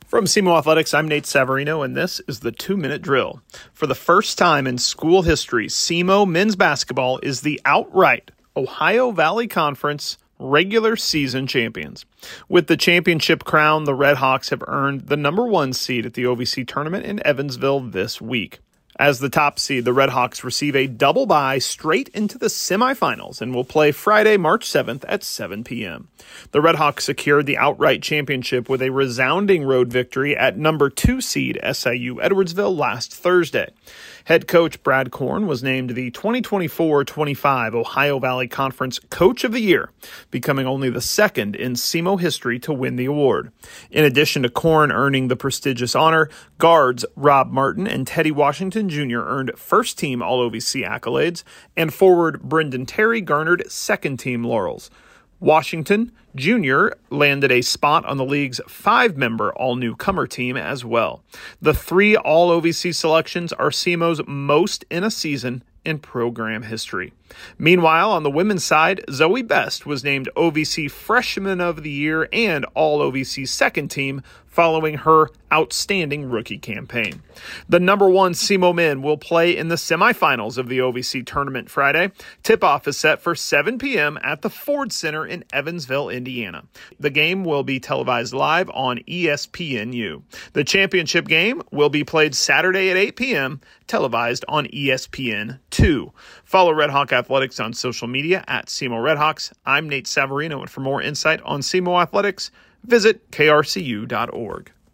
From SEMO Athletics, I'm Nate Savarino, and this is the 2-Minute Drill. For the first time in school history, SEMO men's basketball is the outright Ohio Valley Conference regular season champions. With the championship crown, the Red Hawks have earned the number 1 seed at the OVC tournament in Evansville this week. As the top seed, the Red Hawks receive a double bye straight into the semifinals and will play Friday, March 7th at 7 p.m. The Red Hawks secured the outright championship with a resounding road victory at number 2 seed SIU Edwardsville last Thursday. Head coach Brad Korn was named the 2024-25 Ohio Valley Conference Coach of the Year, becoming only the second in SEMO history to win the award. In addition to Korn earning the prestigious honor, guards Rob Martin and Teddy Washington Jr. earned first-team All-OVC accolades, and forward Brendan Terry garnered second-team laurels. Washington Jr. landed a spot on the league's 5-member all-newcomer team as well. The 3 All-OVC selections are SEMO's most in a season in program history. Meanwhile, on the women's side, Zoe Best was named OVC Freshman of the Year and All-OVC second team following her outstanding rookie campaign. The number 1 SEMO men will play in the semifinals of the OVC tournament Friday. Tip-off is set for 7 p.m. at the Ford Center in Evansville, Indiana. The game will be televised live on ESPNU. The championship game will be played Saturday at 8 p.m., televised on ESPN2. Follow Red Hawk Athletics on social media at SEMO Redhawks. I'm Nate Savarino, and for more insight on SEMO Athletics, visit krcu.org.